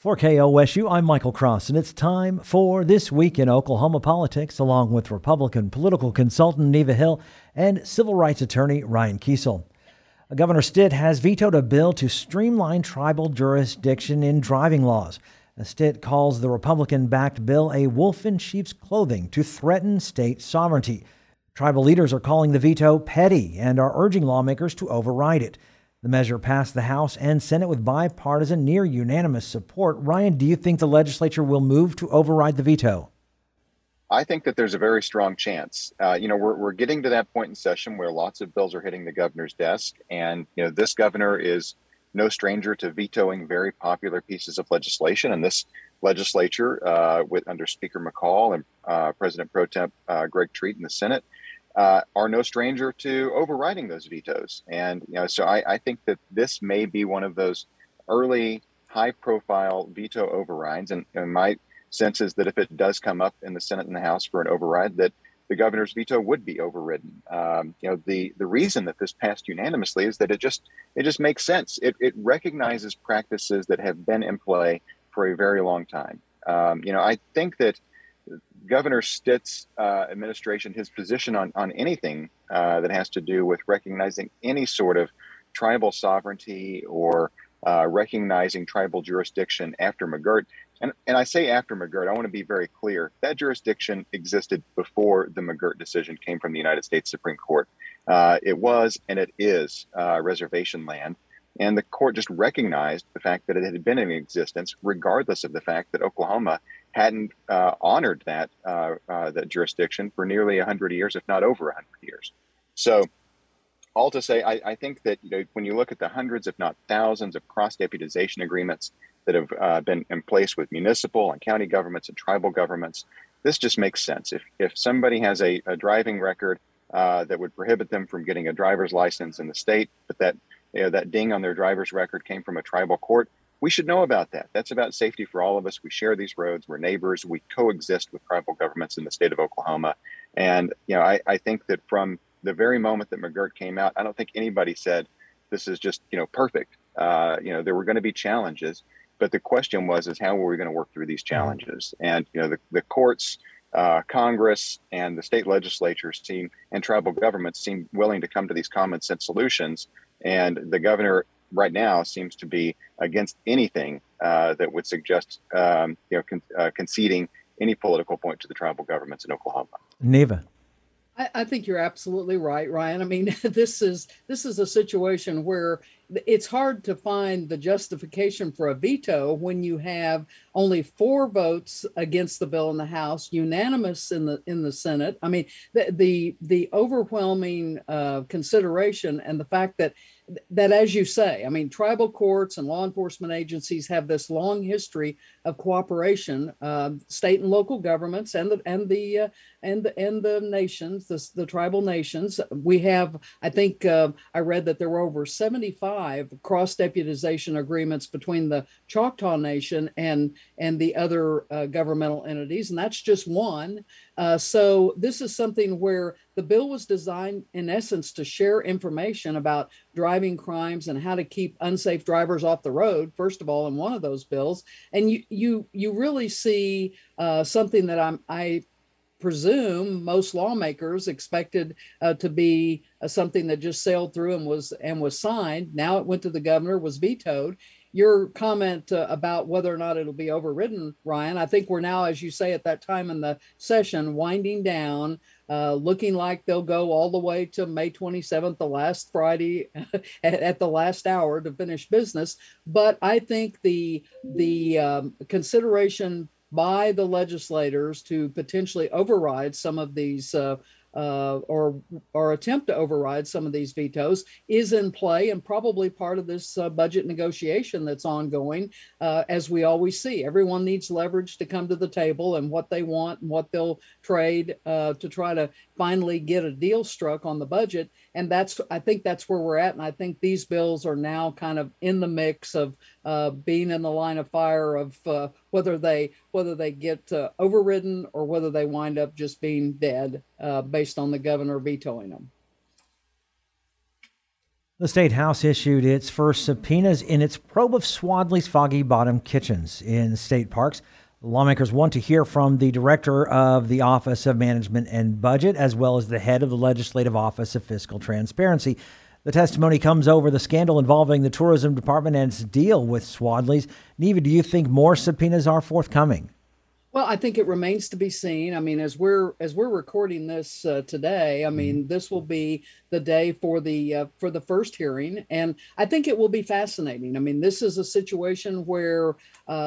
For KOSU, I'm Michael Cross, and it's time for This Week in Oklahoma Politics, along with Republican political consultant Neva Hill and civil rights attorney Ryan Kiesel. Governor Stitt has vetoed a bill to streamline tribal jurisdiction in driving laws. Stitt calls the Republican-backed bill a wolf in sheep's clothing to threaten state sovereignty. Tribal leaders are calling the veto petty and are urging lawmakers to override it. The measure passed the House and Senate with bipartisan, near unanimous support. Ryan, do you think the legislature will move to override the veto? I think that there's a very strong chance. We're getting to that point in session where lots of bills are hitting the governor's desk. And, this governor is no stranger to vetoing very popular pieces of legislation. And this legislature, under Speaker McCall and President Pro Temp Greg Treat in the Senate, are no stranger to overriding those vetoes. And, so I think that this may be one of those early high-profile veto overrides. And my sense is that if it does come up in the Senate and the House for an override, that the governor's veto would be overridden. The reason that this passed unanimously is that it just makes sense. It recognizes practices that have been in play for a very long time. I think that Governor Stitt's administration, his position on anything that has to do with recognizing any sort of tribal sovereignty or recognizing tribal jurisdiction after McGirt. And I say after McGirt, I want to be very clear. That jurisdiction existed before the McGirt decision came from the United States Supreme Court. It was and it is reservation land. And the court just recognized the fact that it had been in existence, regardless of the fact that Oklahoma hadn't honored that jurisdiction for nearly 100 years, if not over 100 years. So all to say, I think that when you look at the hundreds, if not thousands, of cross-deputization agreements that have been in place with municipal and county governments and tribal governments, this just makes sense. If somebody has a driving record that would prohibit them from getting a driver's license in the state, but that ding on their driver's record came from a tribal court, we should know about that. That's about safety for all of us. We share these roads. We're neighbors. We coexist with tribal governments in the state of Oklahoma. And, I think that from the very moment that McGirt came out, I don't think anybody said this is just, perfect. There were going to be challenges. But the question is how were we going to work through these challenges? And, the courts, Congress, and the state legislatures and tribal governments seem willing to come to these common sense solutions. And the governor right now seems to be against anything that would suggest, conceding any political point to the tribal governments in Oklahoma. Neva. I think you're absolutely right, Ryan. I mean, this is a situation where it's hard to find the justification for a veto when you have only 4 votes against the bill in the House, unanimous in the Senate. I mean, the overwhelming consideration and the fact that, as you say, I mean, tribal courts and law enforcement agencies have this long history of cooperation, state and local governments and the nations, the tribal nations. We have, I think, I read that there were over 75 cross-deputization agreements between the Choctaw Nation and the other governmental entities, and that's just one. So this is something where the bill was designed, in essence, to share information about driving crimes and how to keep unsafe drivers off the road, first of all, in one of those bills. And you really see something that I presume most lawmakers expected to be something that just sailed through and was signed. Now it went to the governor, was vetoed. Your comment about whether or not it'll be overridden, Ryan, I think we're now, as you say, at that time in the session, winding down, looking like they'll go all the way to May 27th, the last Friday at the last hour to finish business. But I think the consideration by the legislators to potentially override some of these or attempt to override some of these vetoes is in play and probably part of this budget negotiation that's ongoing. As we always see, everyone needs leverage to come to the table and what they want and what they'll trade to try to finally get a deal struck on the budget. And I think that's where we're at. And I think these bills are now kind of in the mix of being in the line of fire of whether they get overridden or whether they wind up just being dead based on the governor vetoing them. The State House issued its first subpoenas in its probe of Swadley's Foggy Bottom kitchens in state parks. Lawmakers want to hear from the director of the Office of Management and Budget, as well as the head of the Legislative Office of Fiscal Transparency. The testimony comes over the scandal involving the tourism department and its deal with Swadley's. Neva, do you think more subpoenas are forthcoming? Well, I think it remains to be seen. I mean, as we're recording this today, I mean, this will be the day for the first hearing, and I think it will be fascinating. I mean, this is a situation where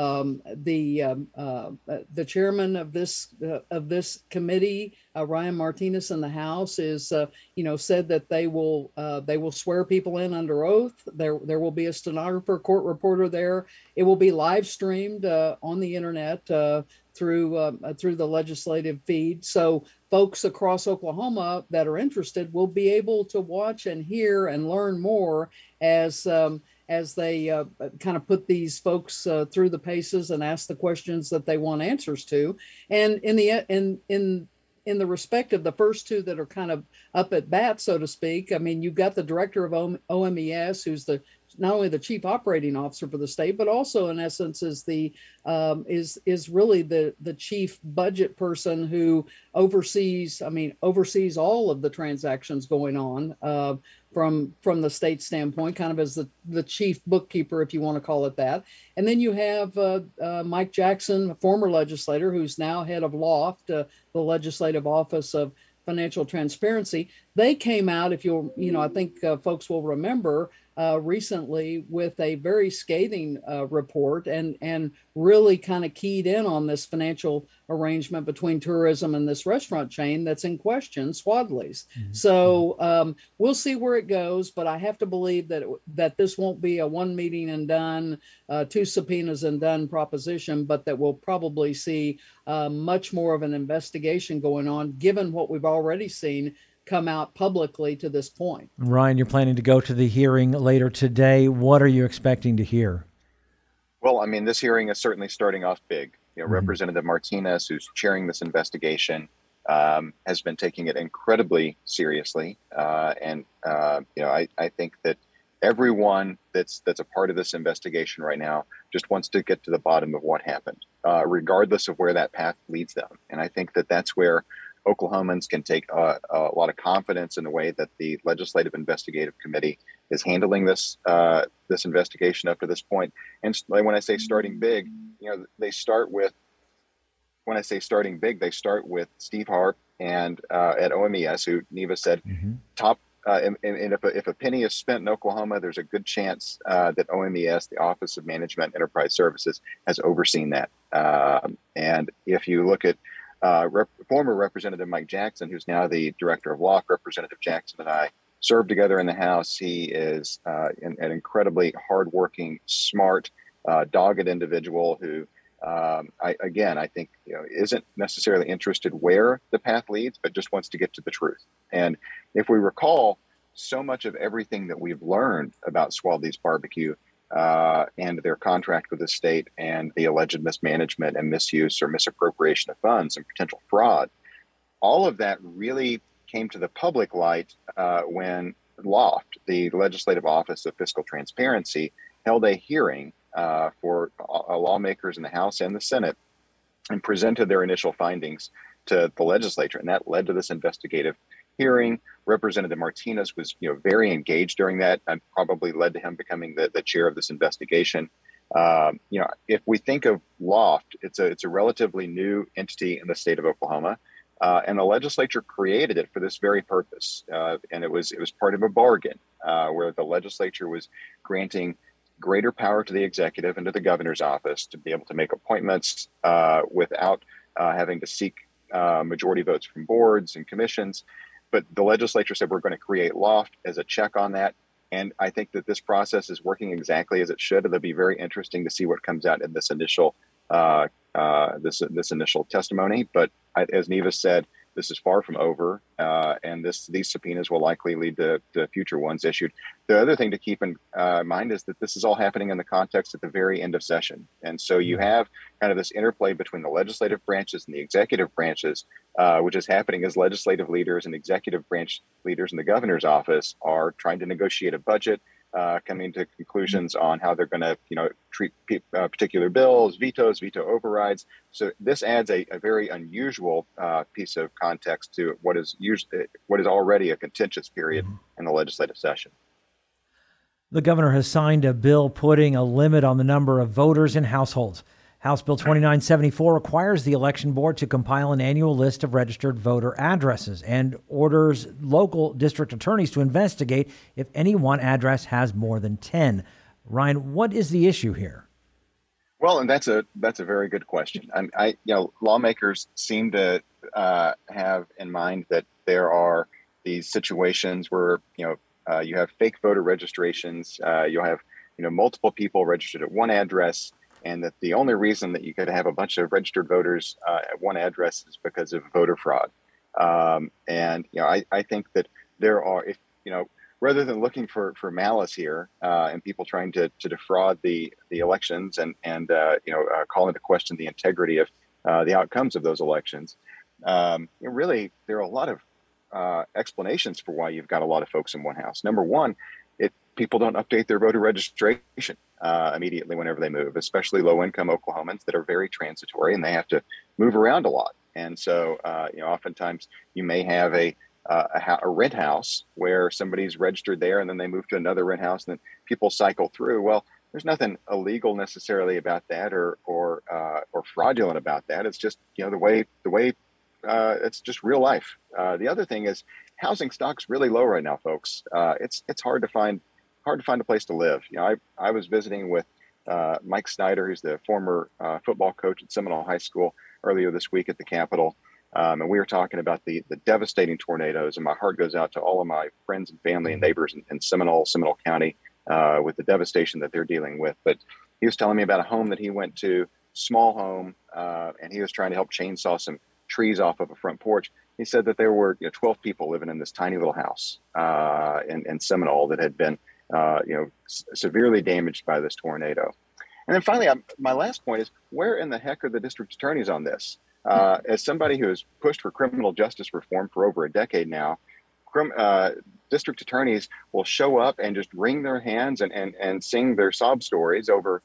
the chairman of this committee, Ryan Martinez in the House, is said that they will swear people in under oath. There will be a stenographer, court reporter there. It will be live streamed on the internet through the legislative feed. So folks across Oklahoma that are interested will be able to watch and hear and learn more as they kind of put these folks through the paces and ask the questions that they want answers to. And in the respect of the first two that are kind of up at bat, so to speak, I mean, you've got the director of OMES, who's not only the chief operating officer for the state, but also in essence is really the chief budget person who oversees all of the transactions going on from the state standpoint, kind of as the chief bookkeeper, if you want to call it that. And then you have Mike Jackson, a former legislator who's now head of LOFT, the Legislative Office of Financial Transparency. They came out, I think folks will remember, recently with a very scathing report and really kind of keyed in on this financial arrangement between tourism and this restaurant chain that's in question, Swadley's. Mm-hmm. So we'll see where it goes, but I have to believe that this won't be a one meeting and done, two subpoenas and done proposition, but that we'll probably see much more of an investigation going on, given what we've already seen come out publicly to this point. Ryan, you're planning to go to the hearing later today. What are you expecting to hear? Well, I mean, this hearing is certainly starting off big. Mm-hmm. Representative Martinez, who's chairing this investigation, has been taking it incredibly seriously. I think that everyone that's a part of this investigation right now just wants to get to the bottom of what happened, regardless of where that path leads them. And I think that that's where Oklahomans can take a lot of confidence in the way that the Legislative Investigative Committee is handling this investigation up to this point. And when I say starting big, they start with Steve Harp and at OMES, who Neva said top. And if a penny is spent in Oklahoma, there's a good chance that OMES, the Office of Management Enterprise Services, has overseen that. And if you look at former Representative Mike Jackson, who's now the director of LOFT, Representative Jackson and I served together in the House. He is an incredibly hardworking, smart, dogged individual who, I think, isn't necessarily interested where the path leads, but just wants to get to the truth. And if we recall, so much of everything that we've learned about Swadley's Barbecue and their contract with the state and the alleged mismanagement and misuse or misappropriation of funds and potential fraud, all of that really came to the public light when LOFT, the Legislative Office of Fiscal Transparency, held a hearing for lawmakers in the House and the Senate and presented their initial findings to the legislature. And that led to this investigative hearing. Representative Martinez was, very engaged during that, and probably led to him becoming the chair of this investigation. If we think of LOFT, it's a relatively new entity in the state of Oklahoma, and the legislature created it for this very purpose. And it was part of a bargain where the legislature was granting greater power to the executive and to the governor's office to be able to make appointments without having to seek majority votes from boards and commissions. But the legislature said we're going to create LOFT as a check on that. And I think that this process is working exactly as it should. It'll be very interesting to see what comes out in this initial this initial testimony. But as Neva said, this is far from over, and these subpoenas will likely lead to future ones issued. The other thing to keep in mind is that this is all happening in the context at the very end of session. And so you have kind of this interplay between the legislative branches and the executive branches, which is happening as legislative leaders and executive branch leaders in the governor's office are trying to negotiate a budget, coming to conclusions on how they're going to, treat particular bills, veto overrides. So this adds a very unusual piece of context to what is already a contentious period in the legislative session. The governor has signed a bill putting a limit on the number of voters in households. House Bill 2974 requires the election board to compile an annual list of registered voter addresses and orders local district attorneys to investigate if any one address has more than 10. Ryan, what is the issue here? Well, and that's a very good question. Lawmakers seem to have in mind that there are these situations where you have fake voter registrations. You'll have multiple people registered at one address, and that the only reason that you could have a bunch of registered voters at one address is because of voter fraud. I think that there are, rather than looking for malice here and people trying to defraud the elections and call into question the integrity of the outcomes of those elections, really there are a lot of explanations for why you've got a lot of folks in one house. Number one, people don't update their voter registration immediately whenever they move, especially low-income Oklahomans that are very transitory and they have to move around a lot. And so, oftentimes you may have a rent house where somebody's registered there and then they move to another rent house and then people cycle through. Well, there's nothing illegal necessarily about that or fraudulent about that. It's just, the way it's just real life. The other thing is housing stock's really low right now, folks. It's hard to find a place to live. I was visiting with Mike Snyder, who's the former football coach at Seminole High School, earlier this week at the Capitol. And we were talking about the devastating tornadoes, and my heart goes out to all of my friends and family and neighbors in Seminole County with the devastation that they're dealing with. But he was telling me about a home that he went to, small home, and he was trying to help chainsaw some trees off of a front porch. He said that there were 12 people living in this tiny little house in Seminole that had been severely damaged by this tornado. And then finally, my last point is, where in the heck are the district attorneys on this? As somebody who has pushed for criminal justice reform for over a decade now, district attorneys will show up and just wring their hands and sing their sob stories over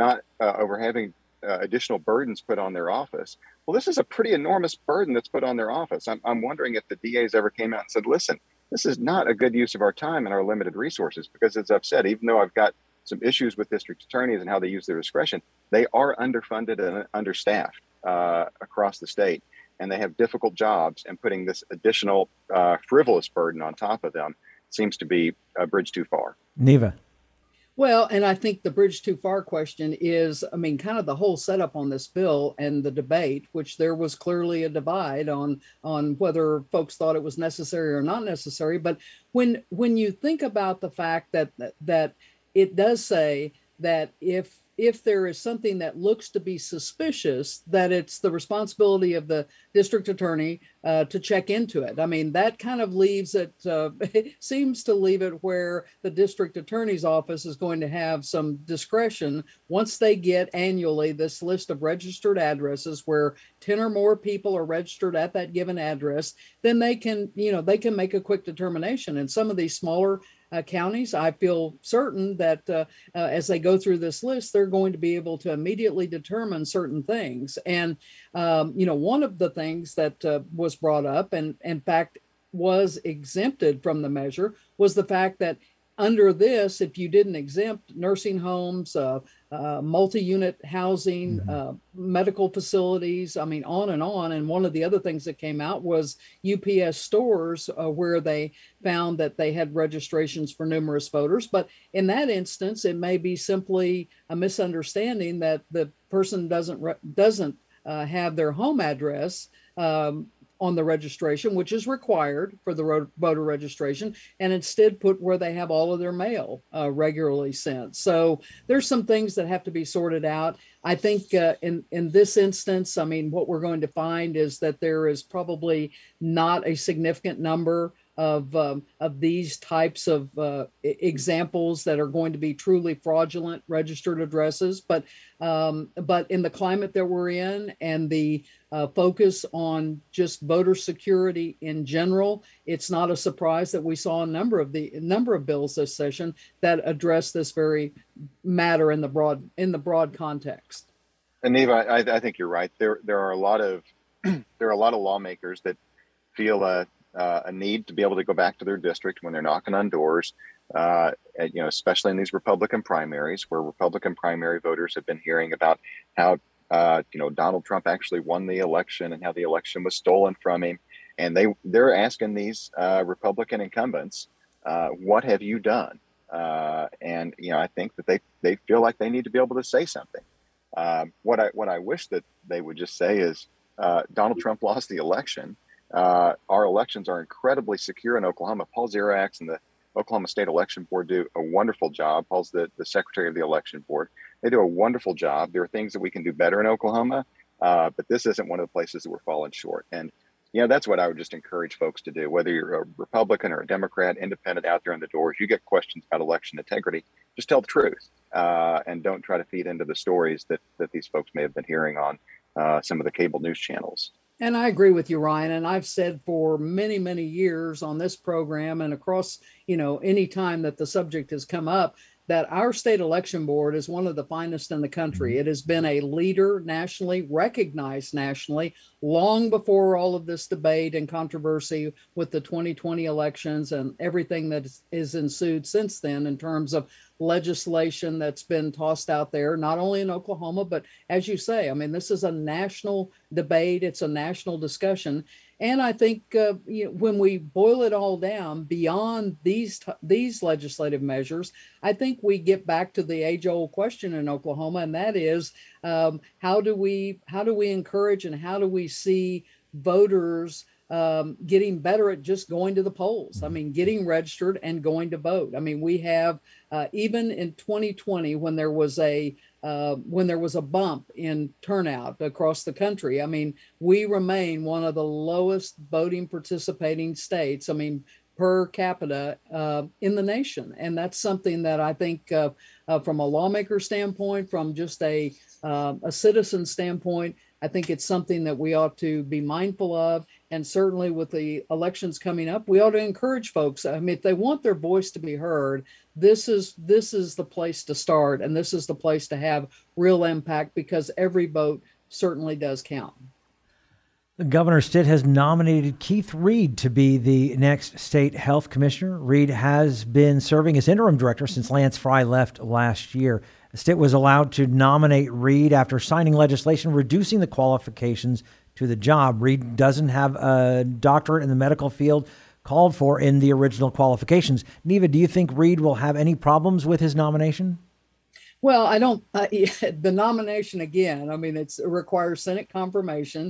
having additional burdens put on their office. Well, this is a pretty enormous burden that's put on their office. I'm wondering if the DAs ever came out and said, listen, this is not a good use of our time and our limited resources, because as I've said, even though I've got some issues with district attorneys and how they use their discretion, they are underfunded and understaffed across the state, and they have difficult jobs, and putting this additional frivolous burden on top of them seems to be a bridge too far. Neva. Well, and I think the bridge too far question is, kind of the whole setup on this bill and the debate, which there was clearly a divide on whether folks thought it was necessary or not necessary. But when you think about the fact that it does say that if there is something that looks to be suspicious, that it's the responsibility of the district attorney to check into it. That kind of leaves it, it seems to leave it where the district attorney's office is going to have some discretion once they get annually this list of registered addresses where 10 or more people are registered at that given address. Then they can make a quick determination. And some of these smaller counties, I feel certain that as they go through this list, they're going to be able to immediately determine certain things. And, one of the things that was brought up and in fact was exempted from the measure was the fact that under this, if you didn't exempt nursing homes, multi-unit housing, medical facilities, on and on. And one of the other things that came out was UPS stores where they found that they had registrations for numerous voters. But in that instance, it may be simply a misunderstanding that the person doesn't have their home address on the registration, which is required for the voter registration, and instead put where they have all of their mail regularly sent. So there's some things that have to be sorted out. I think in this instance, I mean, what we're going to find is that there is probably not a significant number of these types of examples that are going to be truly fraudulent registered addresses. But in the climate that we're in and the focus on just voter security in general, it's not a surprise that we saw a number of bills this session that address this very matter in the broad context. And Neva, I think you're right. There are a lot of lawmakers that feel a need to be able to go back to their district when they're knocking on doors, especially in these Republican primaries, where Republican primary voters have been hearing about how, Donald Trump actually won the election and how the election was stolen from him. And they're asking these Republican incumbents, what have you done? And I think that they feel like they need to be able to say something. What I wish that they would just say is, Donald Trump lost the election. Our elections are incredibly secure in Oklahoma. Paul Zirax and the Oklahoma State Election Board do a wonderful job. Paul's the secretary of the election board. They do a wonderful job. There are things that we can do better in Oklahoma, but this isn't one of the places that we're falling short. And, that's what I would just encourage folks to do. Whether you're a Republican or a Democrat, independent out there on the doors, you get questions about election integrity, just tell the truth and don't try to feed into the stories that these folks may have been hearing on some of the cable news channels. And I agree with you, Ryan. And I've said for many, many years on this program and across, any time that the subject has come up, that our state election board is one of the finest in the country. It has been a leader nationally, recognized nationally, long before all of this debate and controversy with the 2020 elections and everything that is ensued since then in terms of legislation that's been tossed out there, not only in Oklahoma, but as you say, I mean, this is a national debate. It's a national discussion. And I think when we boil it all down beyond these legislative measures, I think we get back to the age-old question in Oklahoma, and that is how do we encourage and how do we see voters getting better at just going to the polls? I mean, getting registered and going to vote. I mean, we have even in 2020 when there was a bump in turnout across the country. I mean, we remain one of the lowest voting participating states, I mean, per capita in the nation. And that's something that I think from a lawmaker standpoint, from just a citizen standpoint, I think it's something that we ought to be mindful of. And certainly with the elections coming up, we ought to encourage folks. I mean, if they want their voice to be heard, this is the place to start. And this is the place to have real impact because every vote certainly does count. Governor Stitt has nominated Keith Reed to be the next state health commissioner. Reed has been serving as interim director since Lance Fry left last year. Stitt was allowed to nominate Reed after signing legislation reducing the qualifications to the job. Reed doesn't have a doctorate in the medical field called for in the original qualifications. Neva, do you think Reed will have any problems with his nomination? Well, I don't. The nomination again. I mean, it requires Senate confirmation.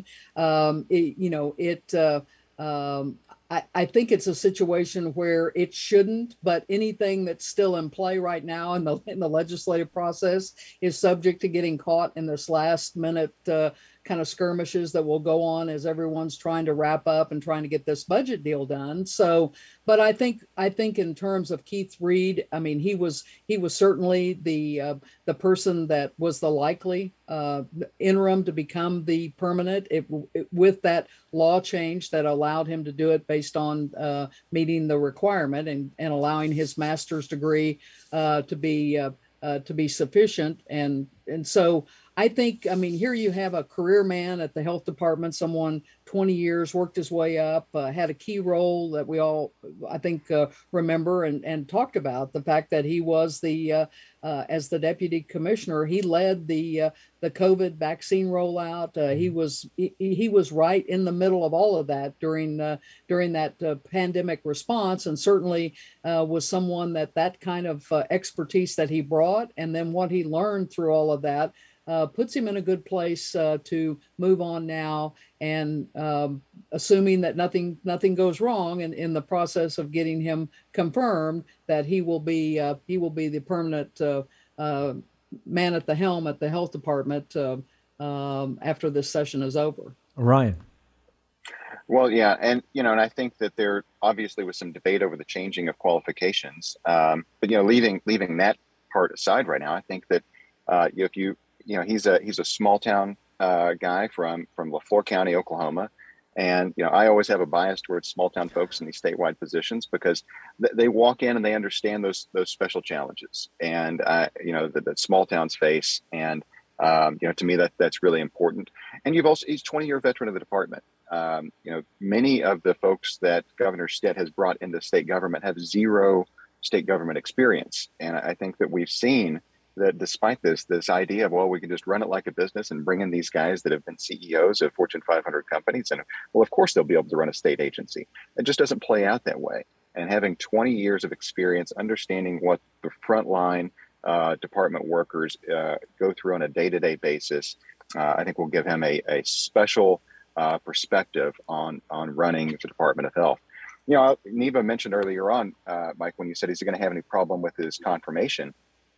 I think it's a situation where it shouldn't, but anything that's still in play right now in the legislative process is subject to getting caught in this last minute kind of skirmishes that will go on as everyone's trying to wrap up and trying to get this budget deal done. So, but I think in terms of Keith Reed, I mean, he was certainly the person that was the likely interim to become the permanent with that law change that allowed him to do it based on meeting the requirement and allowing his master's degree to be sufficient. And so I think, I mean, here you have a career man at the health department, someone 20 years, worked his way up, had a key role that we all, I think, remember and talked about the fact that he was as the deputy commissioner, he led the COVID vaccine rollout. He was right in the middle of all of that during that pandemic response, and certainly was someone that kind of expertise that he brought, and then what he learned through all of that puts him in a good place to move on now, and assuming that nothing goes wrong in the process of getting him confirmed, that he will be the permanent man at the helm at the health department after this session is over. Ryan. Well, yeah, and I think that there obviously was some debate over the changing of qualifications, but leaving that part aside right now, I think that if he's a small town guy from LaFleur County, Oklahoma, and I always have a bias towards small town folks in these statewide positions because they walk in and they understand those special challenges and that small towns face, and to me that's really important. And he's 20-year veteran of the department. Many of the folks that Governor Stitt has brought into state government have zero state government experience. And I think that we've seen that despite this idea of, well, we can just run it like a business and bring in these guys that have been CEOs of Fortune 500 companies. And well, of course, they'll be able to run a state agency. It just doesn't play out that way. And having 20 years of experience, understanding what the frontline department workers go through on a day-to-day basis, I think will give him a special perspective on running the Department of Health. Neva mentioned earlier on, Mike, when you said he's going to have any problem with his confirmation.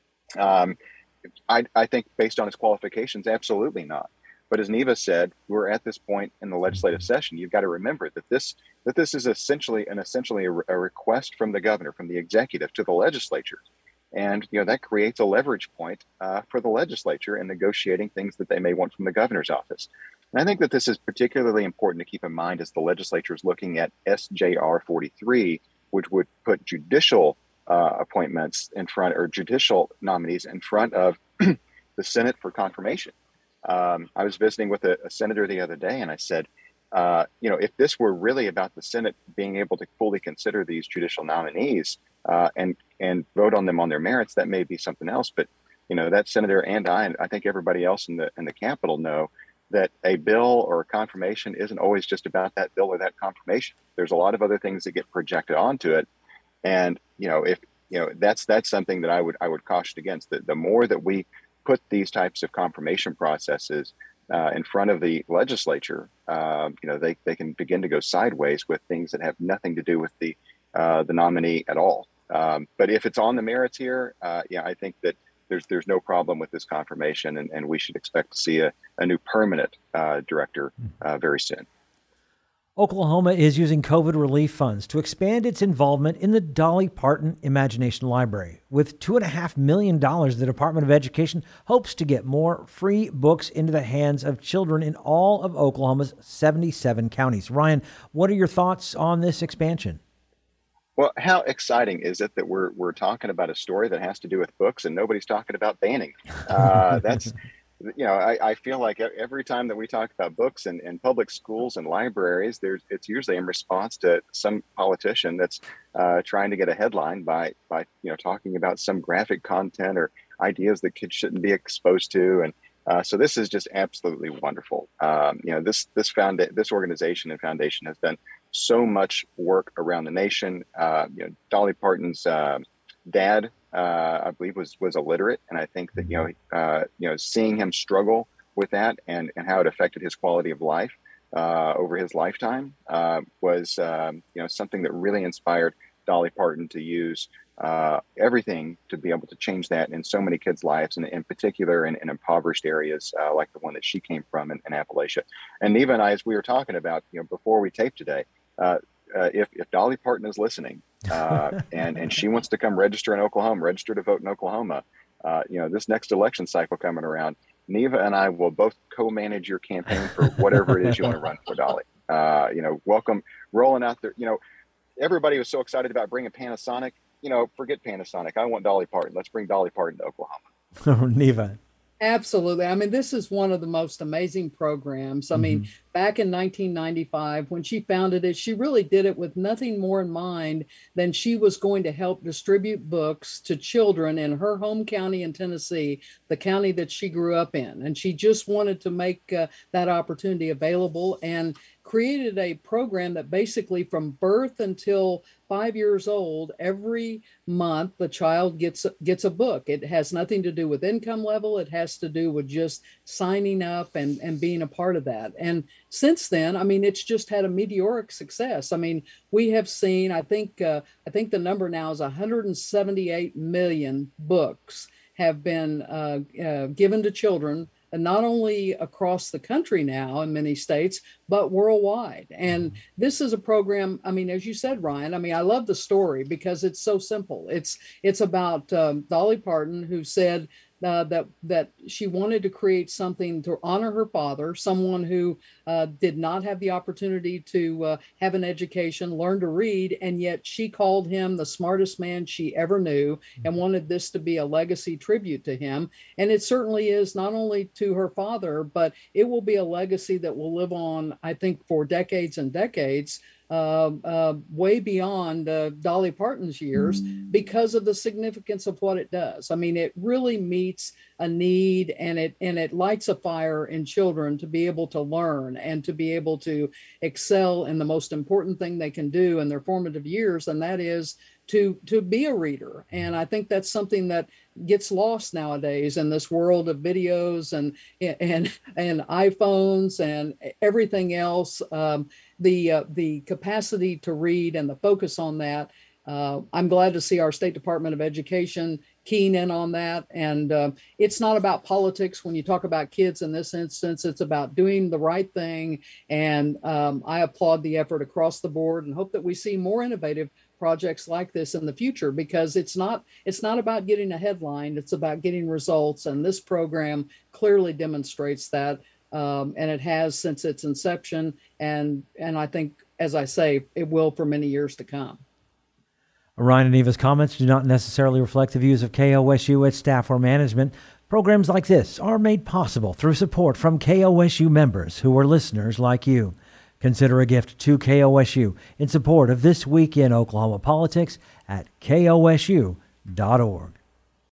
I think based on his qualifications, absolutely not. But as Neva said, we're at this point in the legislative session. You've got to remember that this is essentially a request from the governor, from the executive to the legislature. And that creates a leverage point for the legislature in negotiating things that they may want from the governor's office. And I think that this is particularly important to keep in mind as the legislature is looking at SJR 43, which would put judicial appointments in front, or judicial nominees in front of the Senate for confirmation. I was visiting with a senator the other day, and I said, if this were really about the Senate being able to fully consider these judicial nominees and vote on them on their merits, that may be something else. But that senator and I think everybody else in the Capitol know that a bill or a confirmation isn't always just about that bill or that confirmation. There's a lot of other things that get projected onto it, and if that's something that I would caution against. The more that we put these types of confirmation processes in front of the legislature, they can begin to go sideways with things that have nothing to do with the nominee at all. But if it's on the merits here, I think that there's no problem with this confirmation, and we should expect to see a new permanent director very soon. Oklahoma is using COVID relief funds to expand its involvement in the Dolly Parton Imagination Library. With $2.5 million, the Department of Education hopes to get more free books into the hands of children in all of Oklahoma's 77 counties. Ryan, what are your thoughts on this expansion? Well, how exciting is it that we're talking about a story that has to do with books and nobody's talking about banning? That's I feel like every time that we talk about books in public schools and libraries, it's usually in response to some politician that's trying to get a headline by talking about some graphic content or ideas that kids shouldn't be exposed to. And so this is just absolutely wonderful. This organization and foundation has done so much work around the nation. Dolly Parton's dad, I believe, was illiterate, and I think that seeing him struggle with that and how it affected his quality of life over his lifetime was something that really inspired Dolly Parton to use everything to be able to change that in so many kids' lives, and in particular in impoverished areas like the one that she came from in Appalachia. And Neva and I, as we were talking about before we taped today, if Dolly Parton is listening and she wants to come register in Oklahoma, register to vote in Oklahoma, this next election cycle coming around, Neva and I will both co-manage your campaign for whatever it is you want to run for, Dolly. Welcome, rolling out there. Everybody was so excited about bringing Panasonic. Forget Panasonic. I want Dolly Parton. Let's bring Dolly Parton to Oklahoma. Neva. Absolutely. I mean, this is one of the most amazing programs. I mean, back in 1995, when she founded it, she really did it with nothing more in mind than she was going to help distribute books to children in her home county in Tennessee, the county that she grew up in. And she just wanted to make that opportunity available. And of created a program that basically from birth until 5 years old, every month the child gets a book. It has nothing to do with income level. It has to do with just signing up and being a part of that. And since then, I mean, it's just had a meteoric success. I mean, we have seen, I think the number now is 178 million books have been given to children, and not only across the country now in many states, but worldwide. And this is a program, I mean, as you said, Ryan, I mean, I love the story because it's so simple. It's about Dolly Parton, who said that she wanted to create something to honor her father, someone who did not have the opportunity to have an education, learn to read, and yet she called him the smartest man she ever knew and wanted this to be a legacy tribute to him. And it certainly is, not only to her father, but it will be a legacy that will live on, I think, for decades and decades. Way beyond Dolly Parton's years because of the significance of what it does. I mean, it really meets a need, and it lights a fire in children to be able to learn and to be able to excel in the most important thing they can do in their formative years, and that is to be a reader. And I think that's something that gets lost nowadays in this world of videos and iPhones and everything else. The capacity to read and the focus on that. I'm glad to see our State Department of Education keen in on that. And it's not about politics when you talk about kids in this instance. It's about doing the right thing. And I applaud the effort across the board and hope that we see more innovative projects like this in the future, because it's not about getting a headline. It's about getting results. And this program clearly demonstrates that. And it has since its inception. And I think, as I say, it will for many years to come. Ryan and Eva's comments do not necessarily reflect the views of KOSU, its staff, or management. Programs like this are made possible through support from KOSU members who are listeners like you. Consider a gift to KOSU in support of This Week in Oklahoma Politics at kosu.org.